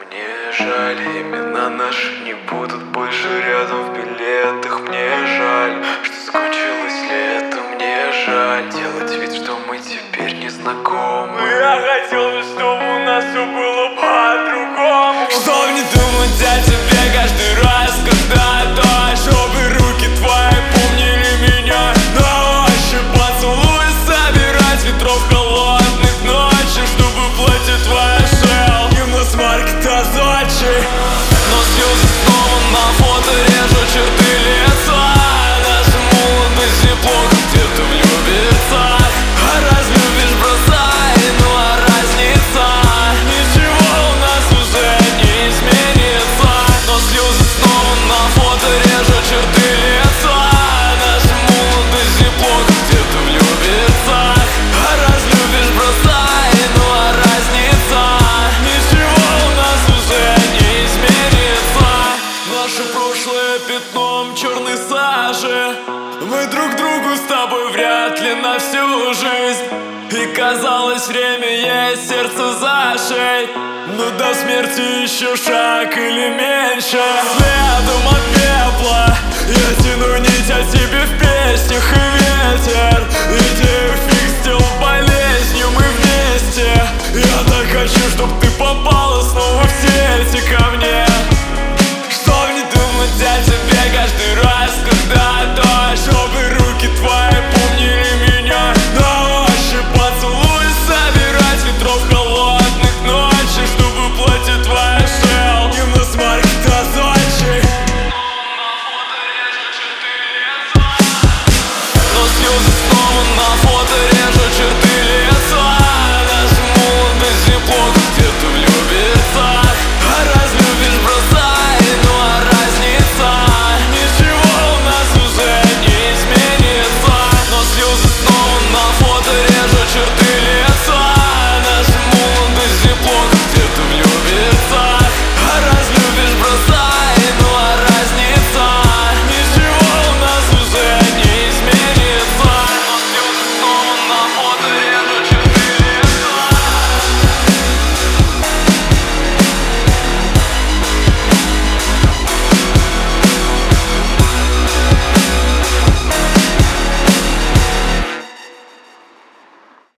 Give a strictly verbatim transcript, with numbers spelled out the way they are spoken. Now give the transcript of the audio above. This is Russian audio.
Мне жаль, имена наши не будут больше рядом в билетах. Мне жаль, что закончилось лето. Мне жаль делать вид, что мы теперь не знакомы. Я хотел бы, чтобы у нас все было по-другому. Чтоб не думать о тебе каждый раз, когда дождь. Чтобы руки твои помнили меня на ощупь. Поцелуй собирать ветров холодных ночей. Чтобы платье твое шел не на смаркета Сочи. Но слезы снова на фото режут черты лица. Наша молодость плохо где-то влюбится. А разлюбишь бросай, ну а разница? Ничего у нас уже не изменится. Но слезы снова на фото режут черты лица. Наша молодость плохо где-то влюбится. А разлюбишь бросай, ну а разница? Ничего у нас уже не изменится. Наше прошлое пятном черной сажи. Мы друг другу с тобой вряд ли на всю жизнь. И казалось, время есть, сердце за шеей. Но до смерти еще шаг или меньше. Следом от пепла я тяну нить о тебе в песнях. И ветер идею фиг сделал болезнью. Мы вместе. Я так хочу, чтоб ты попала снова в сети ко мне.